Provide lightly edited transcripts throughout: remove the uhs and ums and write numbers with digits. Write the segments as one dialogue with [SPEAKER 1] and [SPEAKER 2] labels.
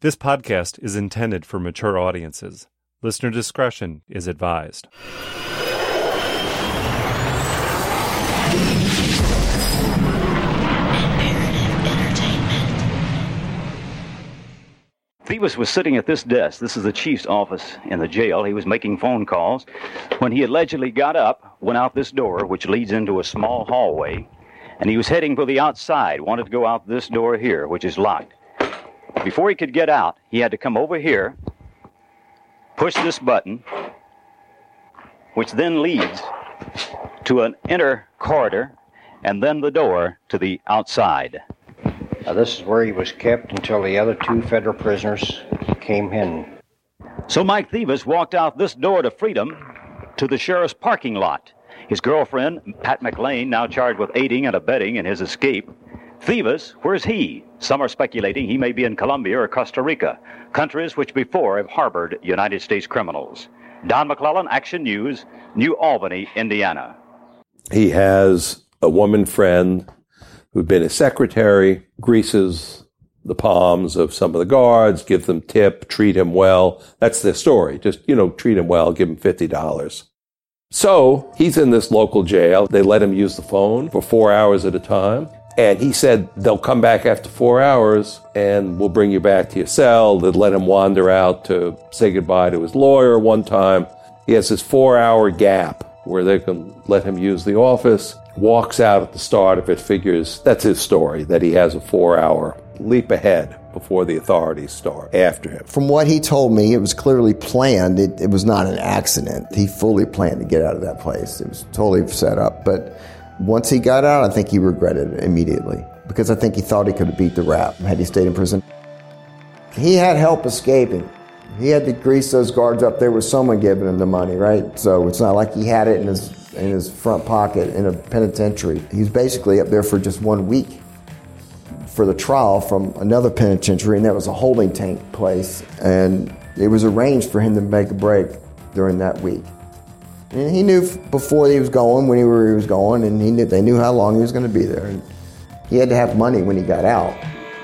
[SPEAKER 1] This podcast is intended for mature audiences. Listener discretion is advised.
[SPEAKER 2] Thieves was sitting at this desk. This is the chief's office in the jail. He was making phone calls when he allegedly got up, went out this door, which leads into a small hallway, and he was heading for the outside, wanted to go out this door here, which is locked. Before he could get out, he had to come over here, push this button, which then leads to an inner corridor, and then the door to the outside.
[SPEAKER 3] This is where he was kept until the other two federal prisoners came in.
[SPEAKER 2] So Mike Thieves walked out this door to freedom to the sheriff's parking lot. His girlfriend, Pat McLean, now charged with aiding and abetting in his escape. Thieves, where's he? Some are speculating he may be in Colombia or Costa Rica, countries which before have harbored United States criminals. Don McClellan, Action News, New Albany, Indiana.
[SPEAKER 4] He has a woman friend who'd been his secretary, greases the palms of some of the guards, give them tip, treat him well. That's their story. Just, treat him well, give him $50. So he's in this local jail. They let him use the phone for 4 hours at a time. And he said they'll come back after 4 hours and we'll bring you back to your cell. They'd let him wander out to say goodbye to his lawyer one time. He has this 4-hour gap where they can let him use the office. Walks out at the start of it, figures that's his story, that he has a 4-hour leap ahead before the authorities start after him.
[SPEAKER 5] From what he told me, it was clearly planned. It was not an accident. He fully planned to get out of that place. It was totally set up. But once he got out, I think he regretted it immediately because I think he thought he could have beat the rap had he stayed in prison. He had help escaping. He had to grease those guards up. There was someone giving him the money, right? So it's not like he had it in his front pocket in a penitentiary. He was basically up there for just 1 week for the trial from another penitentiary, and that was a holding tank place. And it was arranged for him to make a break during that week. And he knew before he was going, when he was going, and they knew how long he was going to be there. And he had to have money when he got out.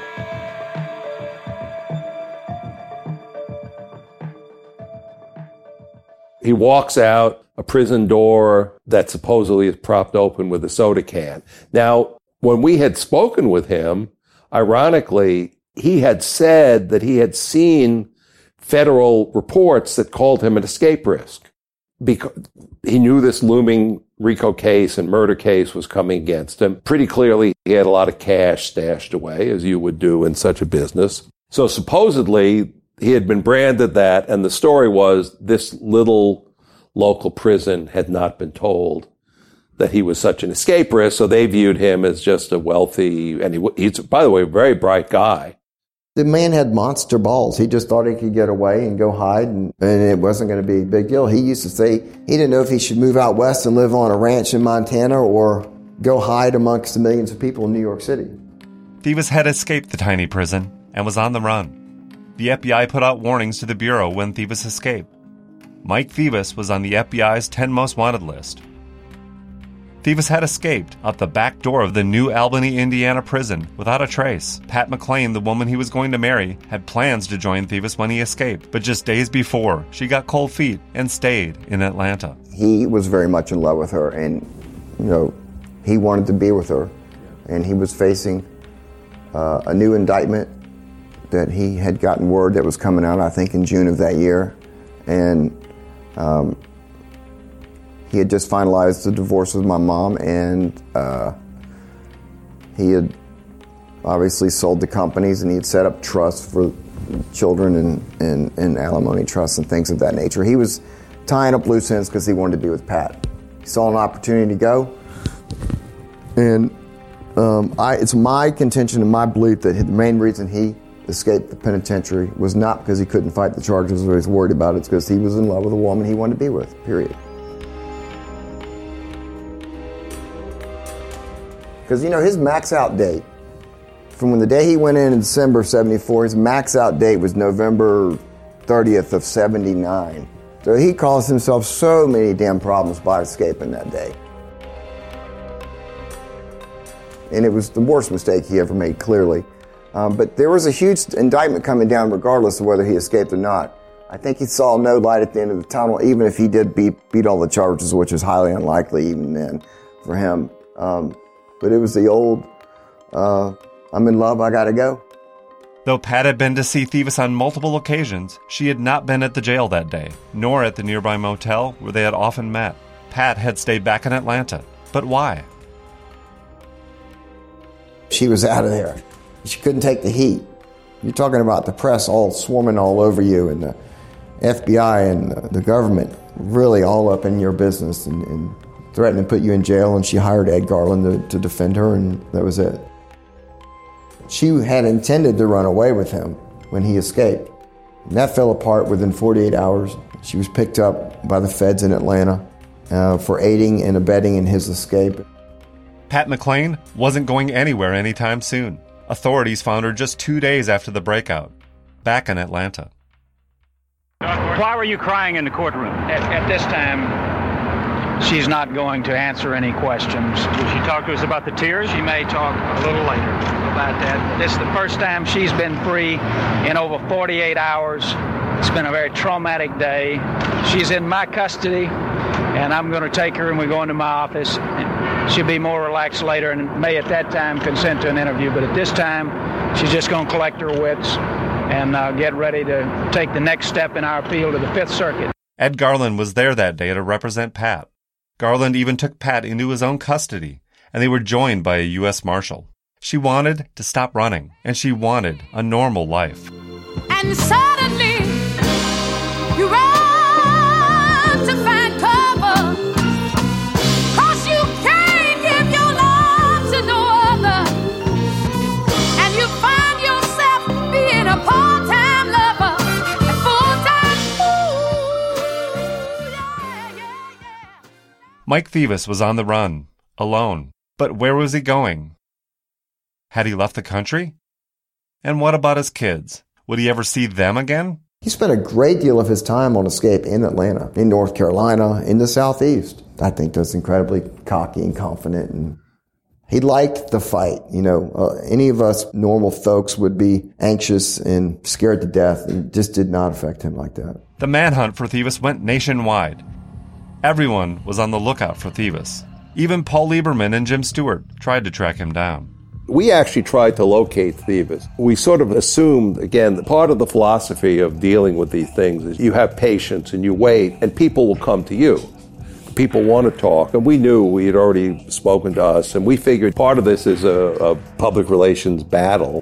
[SPEAKER 4] He walks out a prison door that supposedly is propped open with a soda can. Now, when we had spoken with him, ironically, he had said that he had seen federal reports that called him an escape risk because he knew this looming RICO case and murder case was coming against him. Pretty clearly, he had a lot of cash stashed away, as you would do in such a business. So supposedly, he had been branded that, and the story was this little local prison had not been told that he was such an escape risk, so they viewed him as just a wealthy, and he's, by the way, a very bright guy.
[SPEAKER 5] The man had monster balls. He just thought he could get away and go hide, and it wasn't going to be a big deal. He used to say he didn't know if he should move out west and live on a ranch in Montana or go hide amongst the millions of people in New York City.
[SPEAKER 1] Thieves had escaped the tiny prison and was on the run. The FBI put out warnings to the Bureau when Thieves escaped. Mike Thieves was on the FBI's 10 most wanted list. Thieves had escaped out the back door of the New Albany, Indiana prison without a trace. Pat McLean, the woman he was going to marry, had plans to join Thieves when he escaped, but just days before, she got cold feet and stayed in Atlanta.
[SPEAKER 5] He was very much in love with her, and he wanted to be with her, and he was facing a new indictment that he had gotten word that was coming out, I think, in June of that year. And he had just finalized the divorce with my mom, and he had obviously sold the companies, and he had set up trusts for children and alimony trusts and things of that nature. He was tying up loose ends because he wanted to be with Pat. He saw an opportunity to go, and it's my contention and my belief that the main reason he escaped the penitentiary was not because he couldn't fight the charges or he was worried about it. It's because he was in love with a woman he wanted to be with, period. Because, his max out date, from when the day he went in December of 74, his max out date was November 30th of 79. So he caused himself so many damn problems by escaping that day. And it was the worst mistake he ever made, clearly. But there was a huge indictment coming down regardless of whether he escaped or not. I think he saw no light at the end of the tunnel, even if he did beat all the charges, which is highly unlikely even then for him. But it was the old, I'm in love, I gotta go.
[SPEAKER 1] Though Pat had been to see Thieves on multiple occasions, she had not been at the jail that day, nor at the nearby motel where they had often met. Pat had stayed back in Atlanta. But why?
[SPEAKER 5] She was out of there. She couldn't take the heat. You're talking about the press all swarming all over you, and the FBI and the government really all up in your business and threatening to put you in jail, and she hired Ed Garland to defend her, and that was it. She had intended to run away with him when he escaped. And that fell apart within 48 hours. She was picked up by the feds in Atlanta for aiding and abetting in his escape.
[SPEAKER 1] Pat McClain wasn't going anywhere anytime soon. Authorities found her just 2 days after the breakout, back in Atlanta.
[SPEAKER 6] Why were you crying in the courtroom? At this time, she's not going to answer any questions. Will she talk to us about the tears? She may talk a little later about that. This is the first time she's been free in over 48 hours. It's been a very traumatic day. She's in my custody, and I'm going to take her and we're going to my office. She'll be more relaxed later and may at that time consent to an interview. But at this time, she's just going to collect her wits and get ready to take the next step in our appeal to the Fifth Circuit.
[SPEAKER 1] Ed Garland was there that day to represent Pat. Garland even took Pat into his own custody, and they were joined by a U.S. Marshal. She wanted to stop running, and she wanted a normal life.
[SPEAKER 7] And suddenly, you run to find cover, 'cause you can't give your love to no other, and you find yourself being a part-time lover and full-time fool. Yeah.
[SPEAKER 1] Mike Thieves was on the run, alone. But where was he going? Had he left the country? And what about his kids? Would he ever see them again?
[SPEAKER 5] He spent a great deal of his time on escape in Atlanta, in North Carolina, in the Southeast. I think that's incredibly cocky and confident, and he liked the fight. You know, any of us normal folks would be anxious and scared to death, and it just did not affect him like that.
[SPEAKER 1] The manhunt for Thieves went nationwide. Everyone was on the lookout for Thieves. Even Paul Lieberman and Jim Stewart tried to track him down.
[SPEAKER 4] We actually tried to locate Thieves. We sort of assumed, again, that part of the philosophy of dealing with these things is you have patience and you wait, and people will come to you. People want to talk, and we knew he had already spoken to us, and we figured part of this is a public relations battle.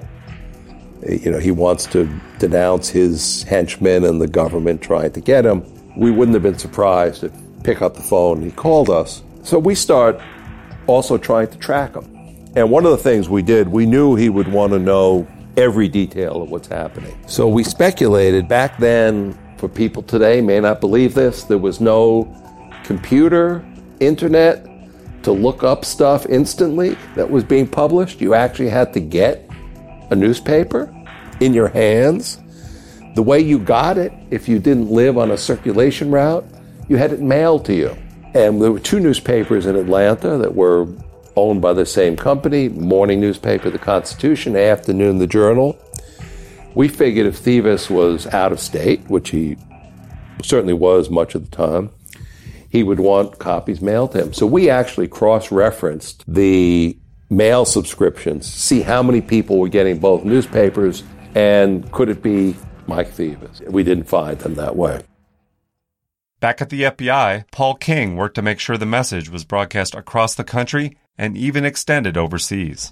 [SPEAKER 4] You know, he wants to denounce his henchmen and the government trying to get him. We wouldn't have been surprised if he picked up the phone and he called us. So we start also trying to track him. And one of the things we did, we knew he would want to know every detail of what's happening. So we speculated. Back then, for people today may not believe this, there was no computer, internet to look up stuff instantly that was being published. You actually had to get a newspaper in your hands. The way you got it, if you didn't live on a circulation route, you had it mailed to you. And there were two newspapers in Atlanta that were owned by the same company, morning newspaper, the Constitution, afternoon, the Journal. We figured if Thieves was out of state, which he certainly was much of the time, he would want copies mailed to him. So we actually cross-referenced the mail subscriptions, see how many people were getting both newspapers, and could it be Mike Thieves? We didn't find them that way.
[SPEAKER 1] Back at the FBI, Paul King worked to make sure the message was broadcast across the country and even extended overseas.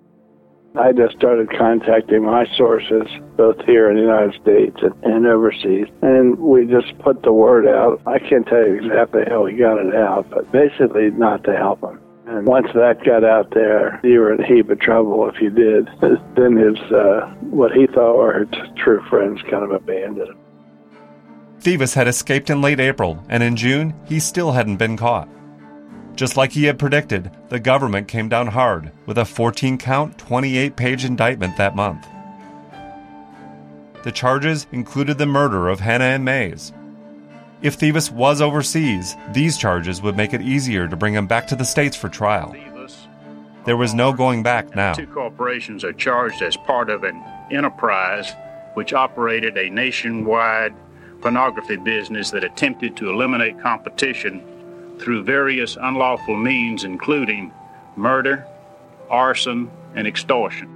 [SPEAKER 8] I just started contacting my sources, both here in the United States and overseas, and we just put the word out. I can't tell you exactly how we got it out, but basically not to help him. And once that got out there, you were in a heap of trouble if you did. Then his, what he thought were his true friends kind of abandoned him.
[SPEAKER 1] Thieves had escaped in late April, and in June, he still hadn't been caught. Just like he had predicted, the government came down hard with a 14-count, 28-page indictment that month. The charges included the murder of Hannah and Mays. If Thieves was overseas, these charges would make it easier to bring him back to the States for trial. There was no going back now.
[SPEAKER 9] Two corporations are charged as part of an enterprise which operated a nationwide pornography business that attempted to eliminate competition through various unlawful means, including murder, arson, and extortion.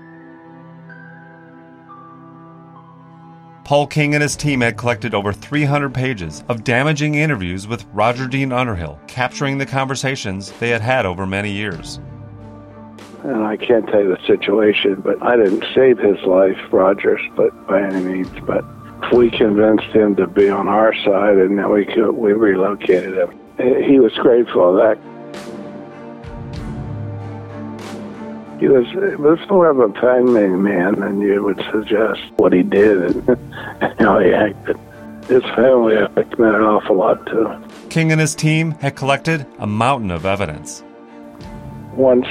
[SPEAKER 1] Paul King and his team had collected over 300 pages of damaging interviews with Roger Dean Underhill, capturing the conversations they had had over many years.
[SPEAKER 8] And I can't tell you the situation, but I didn't save his life, Rogers, but by any means. But we convinced him to be on our side, and then we relocated him. He was grateful of that. He was more of a family man than you would suggest. What he did and how he acted. His family, I think, meant an awful lot to him.
[SPEAKER 1] King and his team had collected a mountain of evidence.
[SPEAKER 8] Once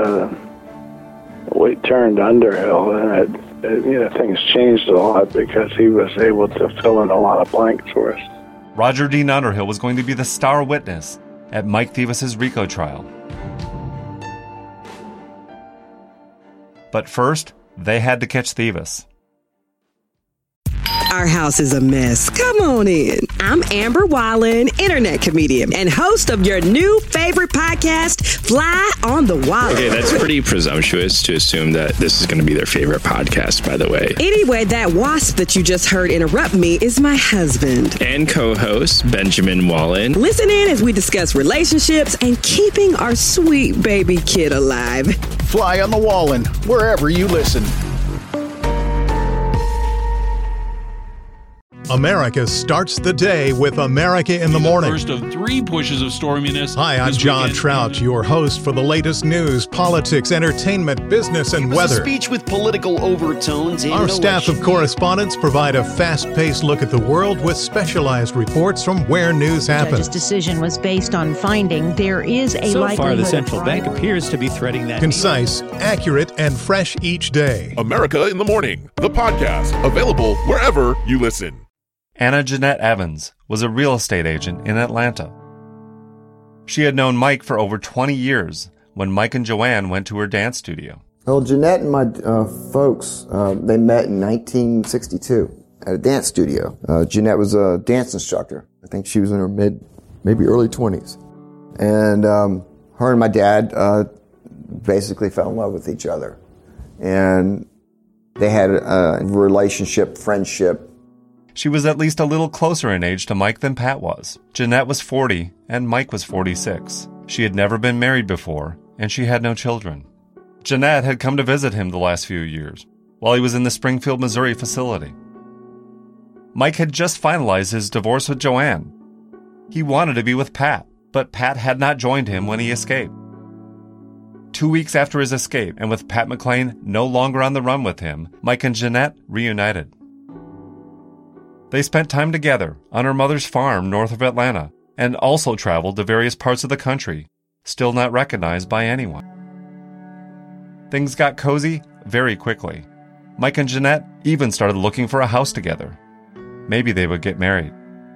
[SPEAKER 8] we turned Underhill, and things changed a lot because he was able to fill in a lot of blanks for us.
[SPEAKER 1] Roger Dean Underhill was going to be the star witness at Mike Thevis's RICO trial. But first, they had to catch Thevis.
[SPEAKER 10] Our house is a mess. Come on in. I'm Amber Wallen, internet comedian and host of your new favorite podcast, Fly on the Wall.
[SPEAKER 11] Okay, that's pretty presumptuous to assume that this is going to be their favorite podcast, by the way.
[SPEAKER 10] Anyway, that wasp that you just heard interrupt me is my husband.
[SPEAKER 11] And co-host, Benjamin Wallen.
[SPEAKER 10] Listen in as we discuss relationships and keeping our sweet baby kid alive.
[SPEAKER 12] Fly on the Wallen, wherever you listen.
[SPEAKER 13] America starts the day with America in the Morning.
[SPEAKER 14] First of 3 pushes of storminess.
[SPEAKER 13] Hi, I'm John Trout, your host for the latest news, politics, entertainment, business, and weather.
[SPEAKER 15] A speech with political overtones.
[SPEAKER 13] Our staff of correspondents provide a fast-paced look at the world with specialized reports from where news happens.
[SPEAKER 16] The judge's decision was based on finding there is a likelihood.
[SPEAKER 17] So far, the central bank appears to be threading that.
[SPEAKER 13] Concise, accurate, and fresh each day.
[SPEAKER 18] America in the Morning, the podcast, available wherever you listen.
[SPEAKER 1] Anna Jeanette Evans was a real estate agent in Atlanta. She had known Mike for over 20 years when Mike and Joanne went to her dance studio.
[SPEAKER 5] Well, Jeanette and my folks, they met in 1962 at a dance studio. Jeanette was a dance instructor. I think she was in her maybe early 20s. And her and my dad basically fell in love with each other. And they had a relationship, friendship.
[SPEAKER 1] She was at least a little closer in age to Mike than Pat was. Jeanette was 40, and Mike was 46. She had never been married before, and she had no children. Jeanette had come to visit him the last few years, while he was in the Springfield, Missouri facility. Mike had just finalized his divorce with Joanne. He wanted to be with Pat, but Pat had not joined him when he escaped. 2 weeks after his escape, and with Pat McClain no longer on the run with him, Mike and Jeanette reunited. They spent time together on her mother's farm north of Atlanta and also traveled to various parts of the country, still not recognized by anyone. Things got cozy very quickly. Mike and Jeanette even started looking for a house together. Maybe they would get married.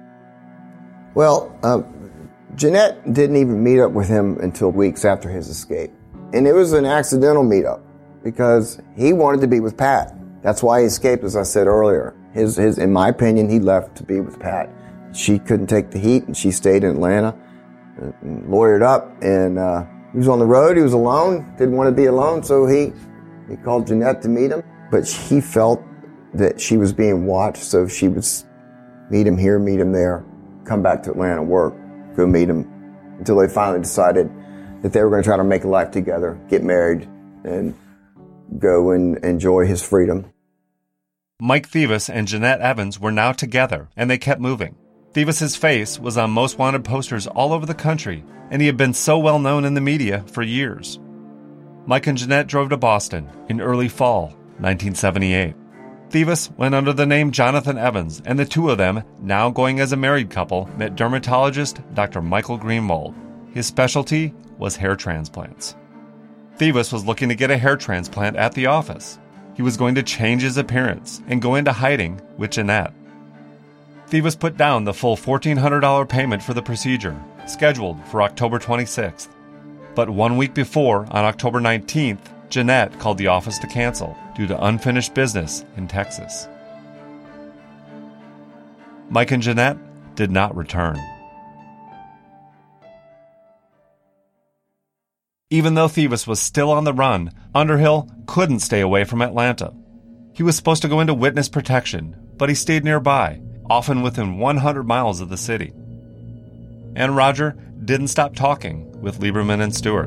[SPEAKER 5] Well, Jeanette didn't even meet up with him until weeks after his escape. And it was an accidental meetup because he wanted to be with Pat. That's why he escaped, as I said earlier. In my opinion, he left to be with Pat. She couldn't take the heat, and she stayed in Atlanta, and lawyered up, and he was on the road. He was alone, didn't want to be alone, so he called Jeanette to meet him. But he felt that she was being watched, so she would meet him here, meet him there, come back to Atlanta, work, go meet him, until they finally decided that they were going to try to make a life together, get married, and go and enjoy his freedom.
[SPEAKER 1] Mike Thevis and Jeanette Evans were now together, and they kept moving. Thevis's face was on most wanted posters all over the country, and he had been so well known in the media for years. Mike and Jeanette drove to Boston in early fall 1978. Thevis went under the name Jonathan Evans, and the two of them, now going as a married couple, met dermatologist Dr. Michael Greenwald. His specialty was hair transplants. Thevis was looking to get a hair transplant at the office. He was going to change his appearance and go into hiding with Jeanette. Thevis put down the full $1,400 payment for the procedure, scheduled for October 26th. But 1 week before, on October 19th, Jeanette called the office to cancel due to unfinished business in Texas. Mike and Jeanette did not return. Even though Thieves was still on the run, Underhill couldn't stay away from Atlanta. He was supposed to go into witness protection, but he stayed nearby, often within 100 miles of the city. And Roger didn't stop talking with Lieberman and Stewart.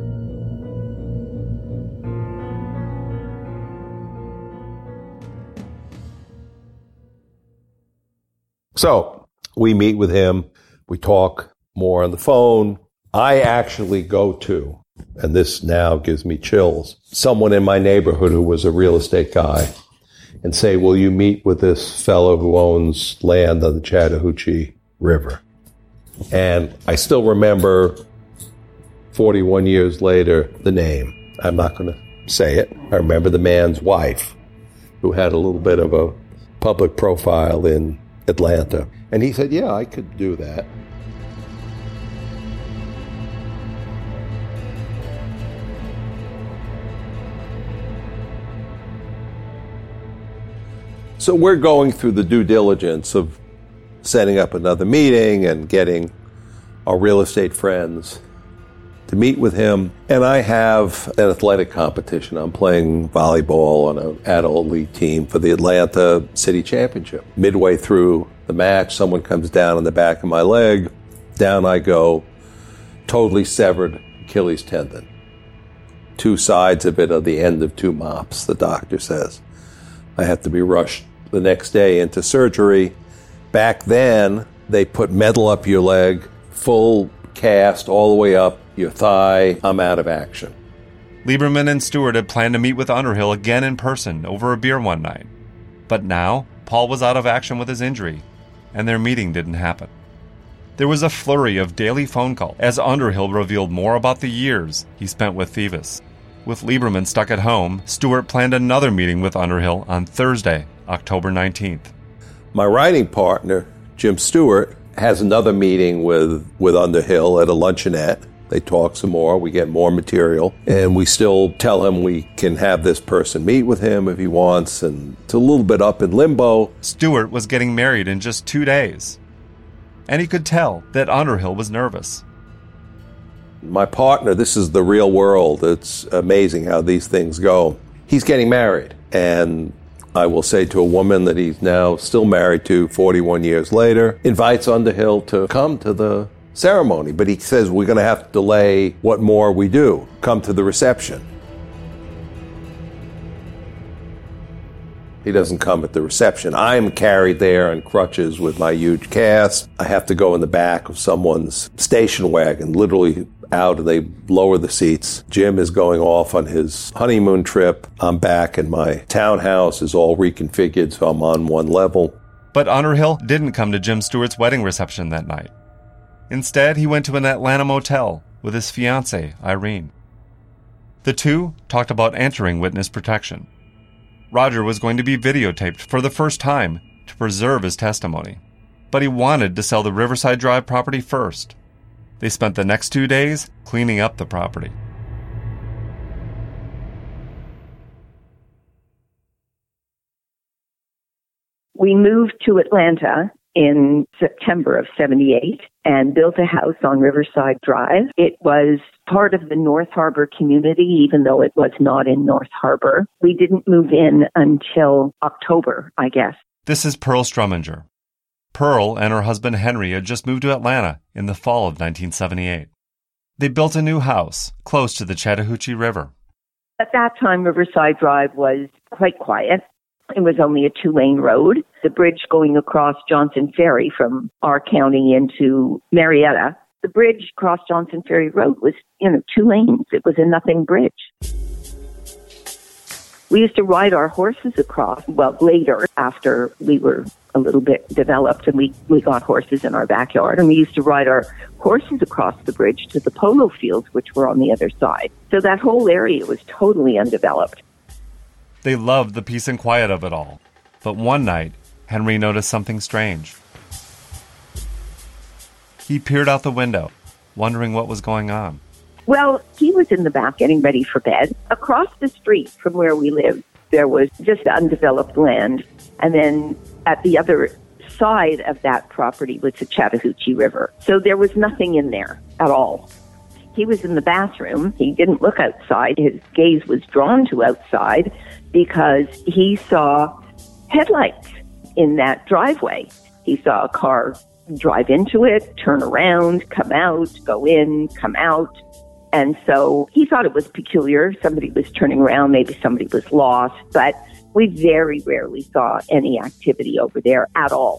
[SPEAKER 4] So we meet with him. We talk more on the phone. I actually go to, and this now gives me chills, someone in my neighborhood who was a real estate guy and say, will you meet with this fellow who owns land on the Chattahoochee River? And I still remember 41 years later, the name. I'm not going to say it. I remember the man's wife who had a little bit of a public profile in Atlanta. And he said, yeah, I could do that. So we're going through the due diligence of setting up another meeting and getting our real estate friends to meet with him. And I have an athletic competition. I'm playing volleyball on an adult league team for the Atlanta City Championship. Midway through the match, someone comes down on the back of my leg. Down I go, totally severed Achilles tendon. 2 sides of it are the end of 2 mops, the doctor says. I have to be rushed the next day into surgery. Back then, they put metal up your leg, full cast all the way up your thigh. I'm out of action.
[SPEAKER 1] Lieberman and Stewart had planned to meet with Underhill again in person over a beer one night. But now, Paul was out of action with his injury, and their meeting didn't happen. There was a flurry of daily phone calls as Underhill revealed more about the years he spent with Thieves. With Lieberman stuck at home, Stewart planned another meeting with Underhill on Thursday, October 19th.
[SPEAKER 4] My writing partner, Jim Stewart, has another meeting with Underhill at a luncheonette. They talk some more, we get more material, and we still tell him we can have this person meet with him if he wants, and it's a little bit up in limbo.
[SPEAKER 1] Stewart was getting married in just 2 days, and he could tell that Underhill was nervous.
[SPEAKER 4] My partner, this is the real world. It's amazing how these things go. He's getting married, and I will say to a woman that he's now still married to 41 years later, invites Underhill to come to the ceremony. But he says, we're going to have to delay what more we do. Come to the reception. He doesn't come at the reception. I'm carried there on crutches with my huge cast. I have to go in the back of someone's station wagon, literally out, and they lower the seats. Jim is going off on his honeymoon trip. I'm back, and my townhouse is all reconfigured, so I'm on one level.
[SPEAKER 1] But Underhill didn't come to Jim Stewart's wedding reception that night. Instead, he went to an Atlanta motel with his fiancée, Irene. The two talked about entering witness protection. Roger was going to be videotaped for the first time to preserve his testimony, but he wanted to sell the Riverside Drive property first. They spent the next 2 days cleaning up the property.
[SPEAKER 19] We moved to Atlanta in September of '78 and built a house on Riverside Drive. It was part of the North Harbor community, even though it was not in North Harbor. We didn't move in until October, I guess.
[SPEAKER 1] This is Pearl Struminger. Pearl and her husband Henry had just moved to Atlanta in the fall of 1978. They built a new house close to the Chattahoochee River.
[SPEAKER 19] At that time, Riverside Drive was quite quiet. It was only a 2-lane road. The bridge going across Johnson Ferry from our county into Marietta, the bridge across Johnson Ferry Road was, 2 lanes. It was a nothing bridge. We used to ride our horses across, later, after we were a little bit developed and we got horses in our backyard, and we used to ride our horses across the bridge to the polo fields, which were on the other side. So that whole area was totally undeveloped.
[SPEAKER 1] They loved the peace and quiet of it all. But one night, Henry noticed something strange. He peered out the window, wondering what was going on.
[SPEAKER 19] Well, he was in the back getting ready for bed. Across the street from where we lived, there was just undeveloped land. And then at the other side of that property was the Chattahoochee River. So there was nothing in there at all. He was in the bathroom. He didn't look outside. His gaze was drawn to outside because he saw headlights in that driveway. He saw a car drive into it, turn around, come out, go in, come out. And so he thought it was peculiar. Somebody was turning around. Maybe somebody was lost. But we very rarely saw any activity over there at all.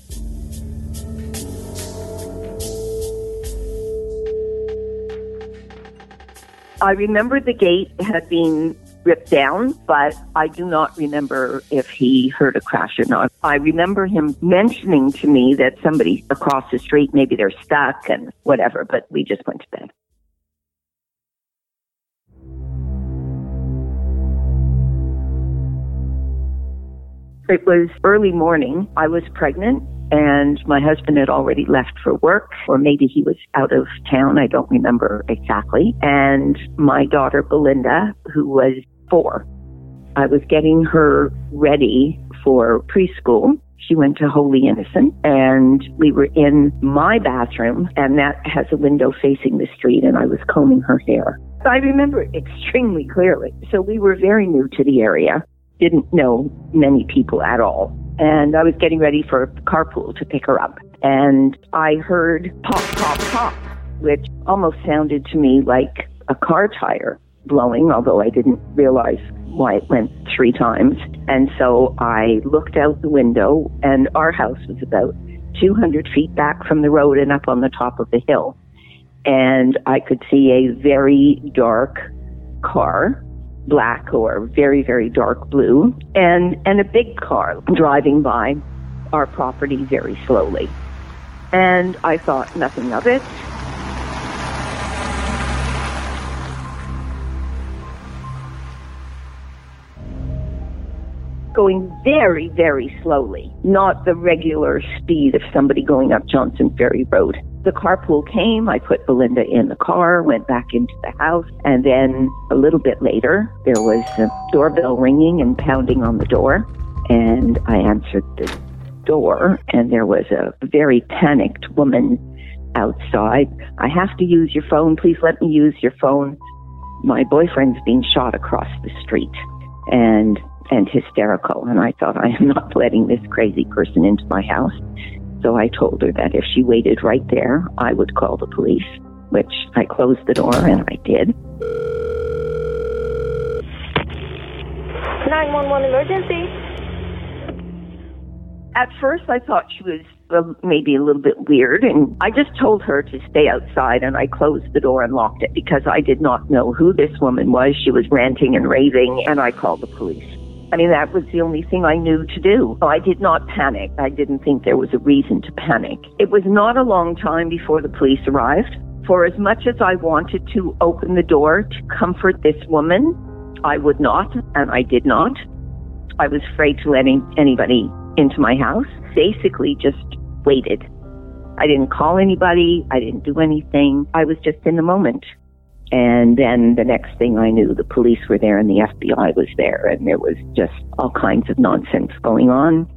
[SPEAKER 19] I remember the gate had been ripped down, but I do not remember if he heard a crash or not. I remember him mentioning to me that somebody across the street, maybe they're stuck and whatever, but we just went to bed. It was early morning. I was pregnant, and my husband had already left for work, or maybe he was out of town. I don't remember exactly. And my daughter, Belinda, who was 4, I was getting her ready for preschool. She went to Holy Innocent, and we were in my bathroom, and that has a window facing the street, and I was combing her hair. I remember it extremely clearly. So we were very new to the area. Didn't know many people at all. And I was getting ready for a carpool to pick her up. And I heard pop, pop, pop, which almost sounded to me like a car tire blowing, although I didn't realize why it went 3 times. And so I looked out the window, and our house was about 200 feet back from the road and up on the top of the hill. And I could see a very dark car, black or very, very dark blue, and a big car driving by our property very slowly. And I thought nothing of it. Going very, very slowly, not the regular speed of somebody going up Johnson Ferry Road. The carpool came, I put Belinda in the car, went back into the house, and then a little bit later, there was a doorbell ringing and pounding on the door, and I answered the door, and there was a very panicked woman outside. I have to use your phone, please let me use your phone. My boyfriend's being shot across the street, and hysterical, and I thought, I am not letting this crazy person into my house. So I told her that if she waited right there, I would call the police, which I closed the door, and I did.
[SPEAKER 20] 911 emergency.
[SPEAKER 19] At first, I thought she was maybe a little bit weird, and I just told her to stay outside, and I closed the door and locked it because I did not know who this woman was. She was ranting and raving, and I called the police. I mean, that was the only thing I knew to do. I did not panic. I didn't think there was a reason to panic. It was not a long time before the police arrived. For as much as I wanted to open the door to comfort this woman, I would not, and I did not. I was afraid to let anybody into my house. Basically just waited. I didn't call anybody. I didn't do anything. I was just in the moment. And then the next thing I knew, the police were there and the FBI was there, and there was just all kinds of nonsense going on.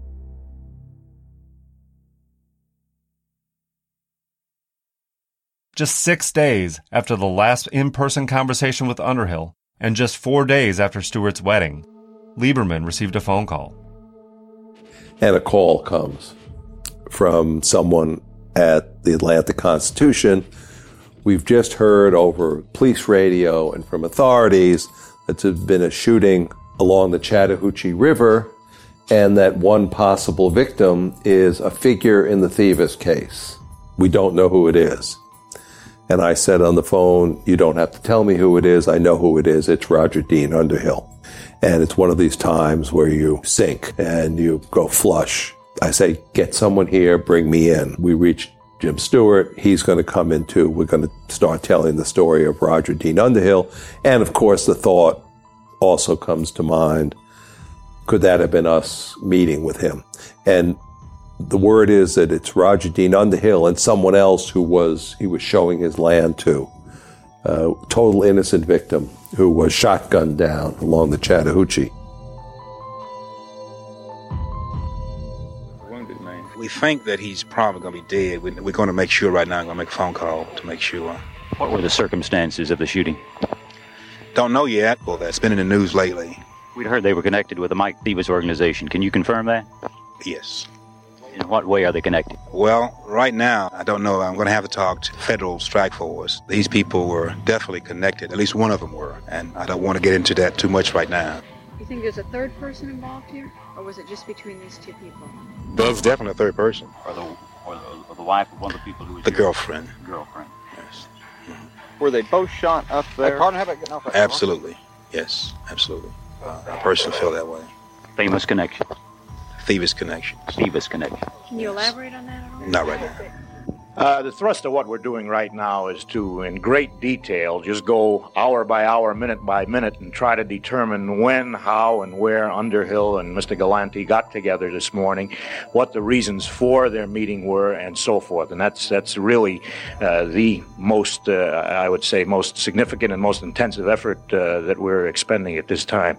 [SPEAKER 1] Just 6 days after the last in-person conversation with Underhill, and just 4 days after Stewart's wedding, Lieberman received a phone call.
[SPEAKER 4] And a call comes from someone at the Atlanta Constitution. We've just heard over police radio and from authorities that there's been a shooting along the Chattahoochee River, and that one possible victim is a figure in the Thieves case. We don't know who it is. And I said on the phone, you don't have to tell me who it is. I know who it is. It's Roger Dean Underhill. And it's one of these times where you sink and you go flush. I say, get someone here, bring me in. We reached Jim Stewart. He's going to come in too. We're going to start telling the story of Roger Dean Underhill. And of course, the thought also comes to mind, could that have been us meeting with him? And the word is that it's Roger Dean Underhill and someone else he was showing his land to. a total innocent victim who was shotgunned down along the Chattahoochee.
[SPEAKER 20] We think that he's probably going to be dead. We're going to make sure right now. I'm going to make a phone call to make sure.
[SPEAKER 2] What were the circumstances of the shooting?
[SPEAKER 20] Don't know yet. Well, that's been in the news lately.
[SPEAKER 2] We'd heard they were connected with the Mike Thieves organization. Can you confirm that?
[SPEAKER 20] Yes.
[SPEAKER 2] In what way are they connected?
[SPEAKER 20] Well, right now, I don't know. I'm going to have to talk to Federal Strike Force. These people were definitely connected. At least one of them were. And I don't want to get into that too much right now.
[SPEAKER 21] You think there's a third person involved here? Or was it just between these two people?
[SPEAKER 20] There's definitely a third person.
[SPEAKER 2] Or the wife of one of the people who was
[SPEAKER 20] the girlfriend.
[SPEAKER 2] Girlfriend.
[SPEAKER 20] Yes.
[SPEAKER 22] Mm-hmm. Were they both shot up there?
[SPEAKER 20] Absolutely. Yes, absolutely. I personally feel that way.
[SPEAKER 2] Famous connection.
[SPEAKER 20] Thieves connection.
[SPEAKER 2] Thieves connection.
[SPEAKER 21] Can you elaborate on that at all?
[SPEAKER 20] Not right now.
[SPEAKER 23] The thrust of what we're doing right now is to, in great detail, just go hour by hour, minute by minute, and try to determine when, how, and where Underhill and Mr. Galante got together this morning, what the reasons for their meeting were, and so forth. And that's really the most, I would say, most significant and most intensive effort that we're expending at this time.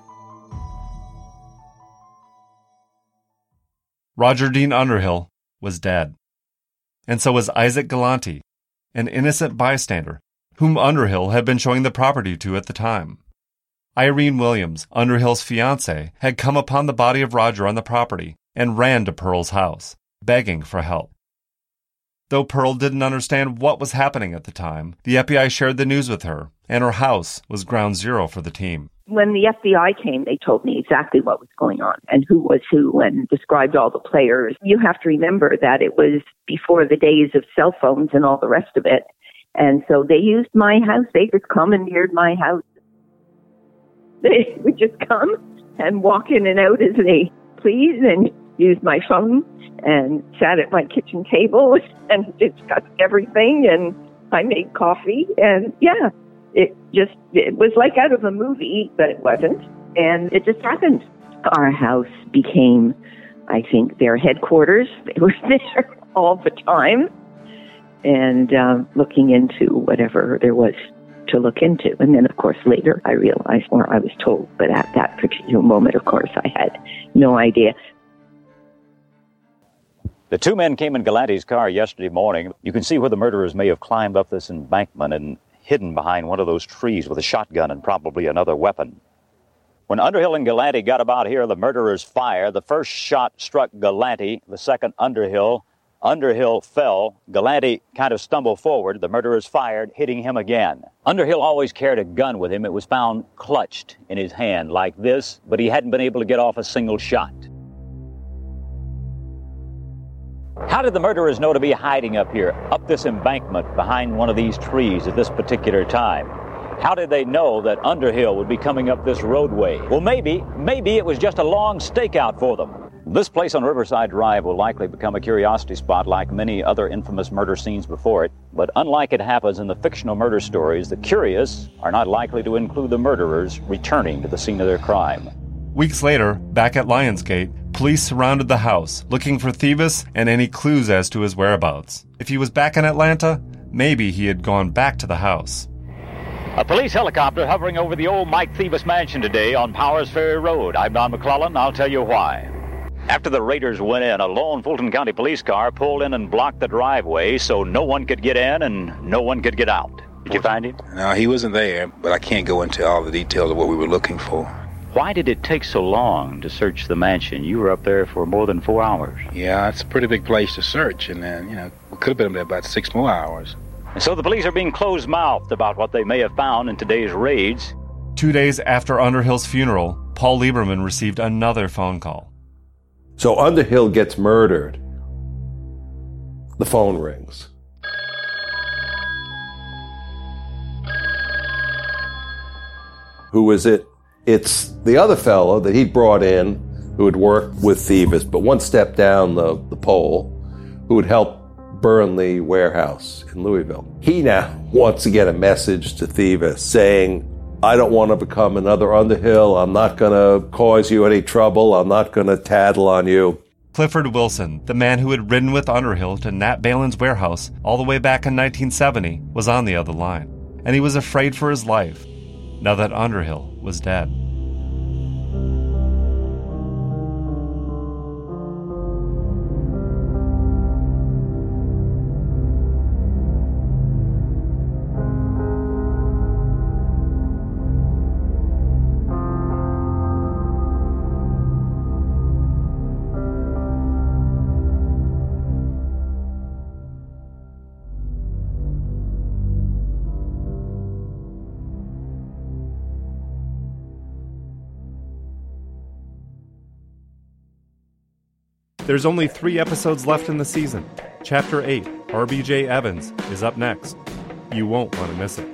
[SPEAKER 1] Roger Dean Underhill was dead. And so was Isaac Galante, an innocent bystander, whom Underhill had been showing the property to at the time. Irene Williams, Underhill's fiancée, had come upon the body of Roger on the property and ran to Pearl's house, begging for help. Though Pearl didn't understand what was happening at the time, the FBI shared the news with her, and her house was ground zero for the team.
[SPEAKER 19] When the FBI came, they told me exactly what was going on and who was who and described all the players. You have to remember that it was before the days of cell phones and all the rest of it. And so they used my house. They just commandeered my house. They would just come and walk in and out as they pleased and use my phone and sat at my kitchen table and discussed everything. And I made coffee. And yeah. It was like out of a movie, but it wasn't. And it just happened. Our house became, I think, their headquarters. They were there all the time and looking into whatever there was to look into. And then, of course, later I realized, or I was told, but at that particular moment, of course, I had no idea.
[SPEAKER 2] The two men came in Galante's car yesterday morning. You can see where the murderers may have climbed up this embankment and hidden behind one of those trees with a shotgun and probably another weapon. When Underhill and Galante got about here, the murderers fired. The first shot struck Galante, the second Underhill. Underhill fell. Galante kind of stumbled forward. The murderers fired, hitting him again. Underhill always carried a gun with him. It was found clutched in his hand like this, but he hadn't been able to get off a single shot. How did the murderers know to be hiding up here, up this embankment behind one of these trees at this particular time? How did they know that Underhill would be coming up this roadway? Well, maybe it was just a long stakeout for them. This place on Riverside Drive will likely become a curiosity spot like many other infamous murder scenes before it. But unlike it happens in the fictional murder stories, the curious are not likely to include the murderers returning to the scene of their crime.
[SPEAKER 1] Weeks later, back at Lionsgate, police surrounded the house, looking for Thieves and any clues as to his whereabouts. If he was back in Atlanta, maybe he had gone back to the house.
[SPEAKER 2] A police helicopter hovering over the old Mike Thieves mansion today on Powers Ferry Road. I'm Don McClellan. I'll tell you why. After the raiders went in, a lone Fulton County police car pulled in and blocked the driveway so no one could get in and no one could get out. Did you find him?
[SPEAKER 20] No, he wasn't there, but I can't go into all the details of what we were looking for.
[SPEAKER 2] Why did it take so long to search the mansion? You were up there for more than 4 hours.
[SPEAKER 20] Yeah, it's a pretty big place to search, and then, we could have been there about 6 more hours.
[SPEAKER 2] And so the police are being closed-mouthed about what they may have found in today's raids.
[SPEAKER 1] 2 days after Underhill's funeral, Paul Lieberman received another phone call.
[SPEAKER 4] So Underhill gets murdered. The phone rings. Who is it? It's the other fellow that he brought in who had worked with Thieves, but one step down the pole, who had helped burn the warehouse in Louisville. He now wants to get a message to Thieves saying, I don't want to become another Underhill. I'm not going to cause you any trouble. I'm not going to tattle on you.
[SPEAKER 1] Clifford Wilson, the man who had ridden with Underhill to Nat Balin's warehouse all the way back in 1970, was on the other line. and he was afraid for his life now that Underhill was dead. There's only 3 episodes left in the season. Chapter 8, RBJ Evans, is up next. You won't want to miss it.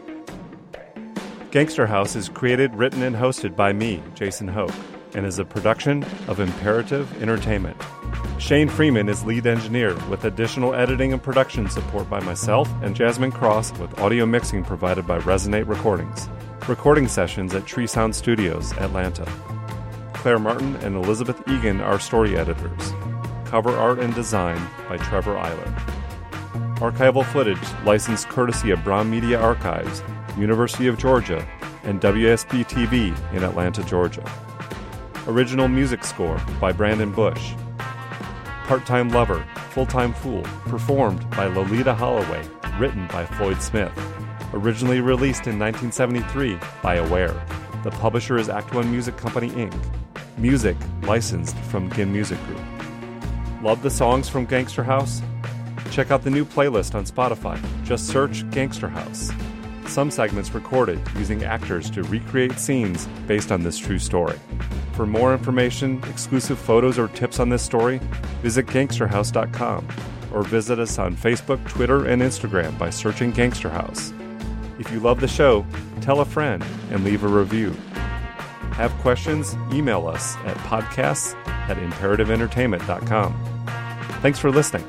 [SPEAKER 1] Gangster House is created, written, and hosted by me, Jason Hoke, and is a production of Imperative Entertainment. Shane Freeman is lead engineer, with additional editing and production support by myself and Jasmine Cross, with audio mixing provided by Resonate Recordings. Recording sessions at Tree Sound Studios, Atlanta. Claire Martin and Elizabeth Egan are story editors. Cover art and design by Trevor Eiler. Archival footage licensed courtesy of Brown Media Archives, University of Georgia, and WSB-TV in Atlanta, Georgia. Original music score by Brandon Bush. Part-Time Lover, Full-Time Fool, performed by Lolita Holloway, written by Floyd Smith. Originally released in 1973 by Aware. The publisher is Act One Music Company, Inc. Music licensed from Ginn Music Group. Love the songs from Gangster House? Check out the new playlist on Spotify. Just search Gangster House. Some segments recorded using actors to recreate scenes based on this true story. For more information, exclusive photos, or tips on this story, visit gangsterhouse.com or visit us on Facebook, Twitter, and Instagram by searching Gangster House. If you love the show, tell a friend and leave a review. Have questions? Email us at podcasts@imperativeentertainment.com. Thanks for listening.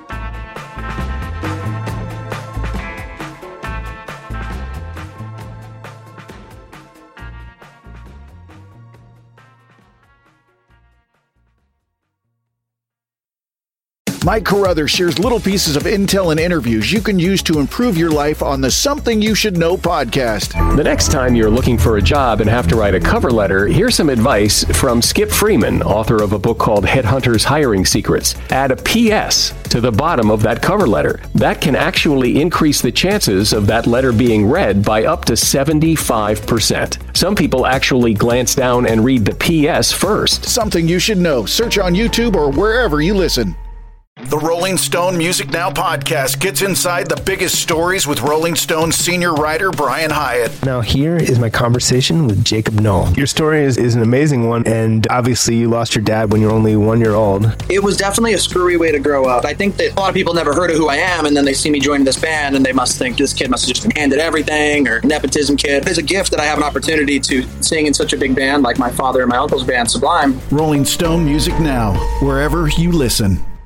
[SPEAKER 12] Mike Carruthers shares little pieces of intel and interviews you can use to improve your life on the Something You Should Know podcast.
[SPEAKER 3] The next time you're looking for a job and have to write a cover letter, here's some advice from Skip Freeman, author of a book called Headhunters Hiring Secrets. Add a PS to the bottom of that cover letter. That can actually increase the chances of that letter being read by up to 75%. Some people actually glance down and read the PS first.
[SPEAKER 12] Something You Should Know. Search on YouTube or wherever you listen. The Rolling Stone Music Now podcast gets inside the biggest stories with Rolling Stone senior writer Brian Hyatt.
[SPEAKER 6] Now here is my conversation with Jacob Knoll. Your story is an amazing one, and obviously you lost your dad when you were only 1 year old.
[SPEAKER 7] It was definitely a screwy way to grow up. I think that a lot of people never heard of who I am, and then they see me join this band, and they must think this kid must have just been handed everything, or nepotism kid. It's a gift that I have an opportunity to sing in such a big band like my father and my uncle's band, Sublime.
[SPEAKER 12] Rolling Stone Music Now, wherever you listen.